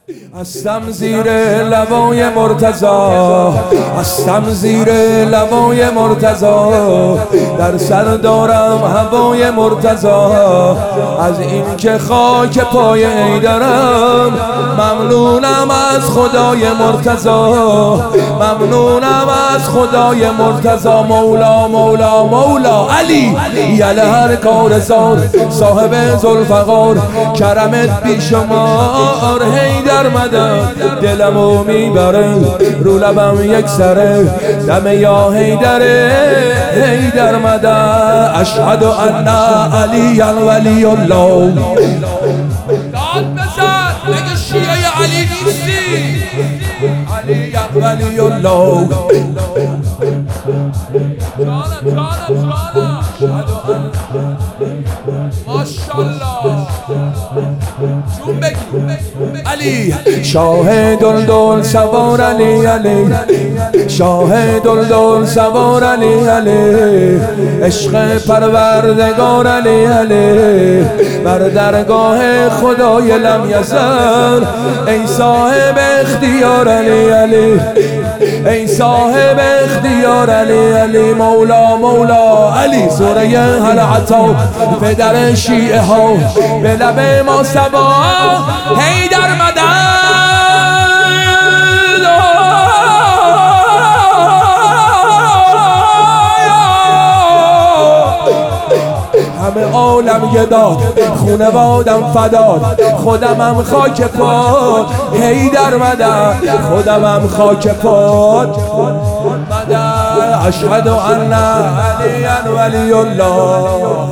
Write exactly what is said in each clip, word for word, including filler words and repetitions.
هستم زیر لوای مرتضا، هستم زیر لوای مرتضا، در سر دارم هوای مرتضا. از این که خاک پای حیدرم، ممنونم از خدای مرتضا، ممنونم از خدای مرتضا. مولا مولا مولا علی یله هر کارزار، صاحب ذوالفقار، کرمت بیشمار. حیدر مدد دلمو میبره، رو لبم یک سره دم یا حیدره. حیدر مدد اشهد ان علی ولی الله. داد بزن مگه شیعه علی نیستی؟ علی ولی الله. جانم جانم جانم ماشاءالله. جون بگی علی شاه دلدل سوار، علی علی شاه دلدل سوار، علی علی عشق پروردگار، علی علی بر درگاه خدای لم یزل. ای صاحب اختیار، علی علی ای صاحب اختیار، علی علی مولا مولا علی. سوره هل عطا پدر شیعه ها به لب ما سبا. حیدر مدد همه عالم یه داد، خونوادم فداد، خودمم خاک پاد. حیدر مدد خودمم خاک پاد. مدد اشهد ان علی ولی الله.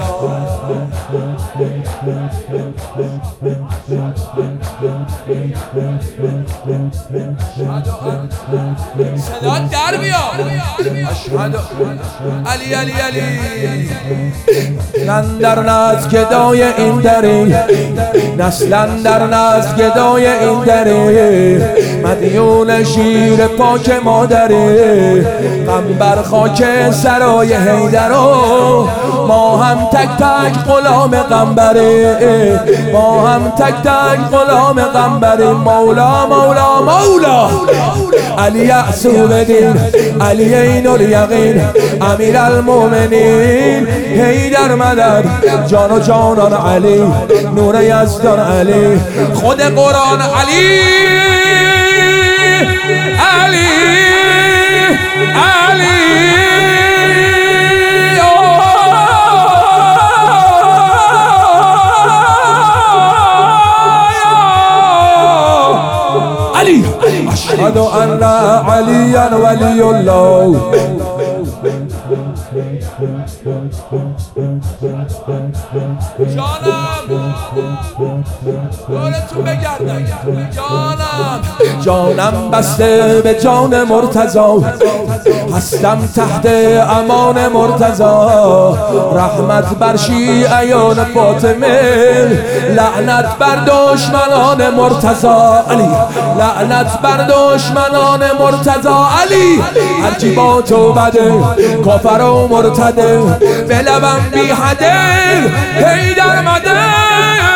صدا در بیار. اشهد علی علی علی. در ناز گدای این دری، نسلا در ناز گدای این دری، مدیون شیر پاک مادری. غم بر خاک سرای حیدر، ما هم تک تک غلام قنبری، ما هم تک تک غلام قنبری. مولا مولا مولا علی یعصوب دین، علی عین الیقین، امیر المؤمنین. حیدر مدد جان و جانان علی، نور یزدان علی، خود قرآن علی علی علی. علی اشهد ان علی ولی الله. جانم دورتون بگردم. جانم جانم بسته به جان مرتضا، هستم تحت امان مرتضا. رحمت بر شیعیان فاطمه، لعنت بر دشمنان مرتضا. علی لعنت بر دشمنان مرتضا. علی هرچی با تو بده، کافر و مرتده، به لبم بی حده. حیدر مدد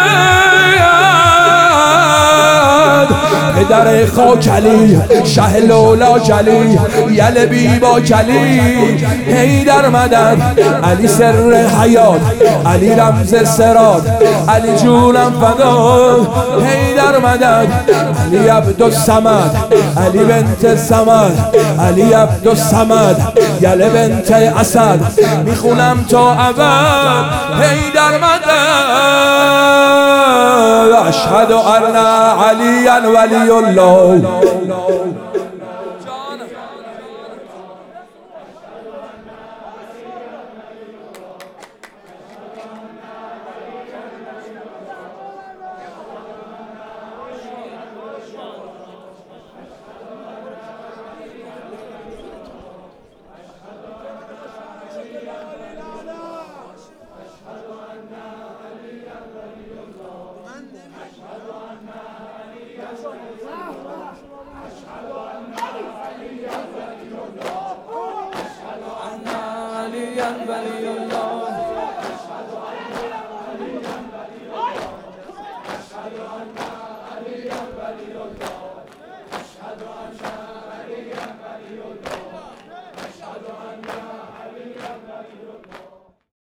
پدر خاک علی، شه لولا کلی، یل بی با کلی. حیدر مدد علی سر حیات، علی رمز سرات، علی جونم فدا. حیدر مدد علی عبدالصمد، علی بنت صمد، علی عبدالصمد، یل بنت اسد. میخونم تا ابد. حیدر مدد اشهد ان علی ولی الله. ولی الله. اشهد ان علی ولی الله. باشد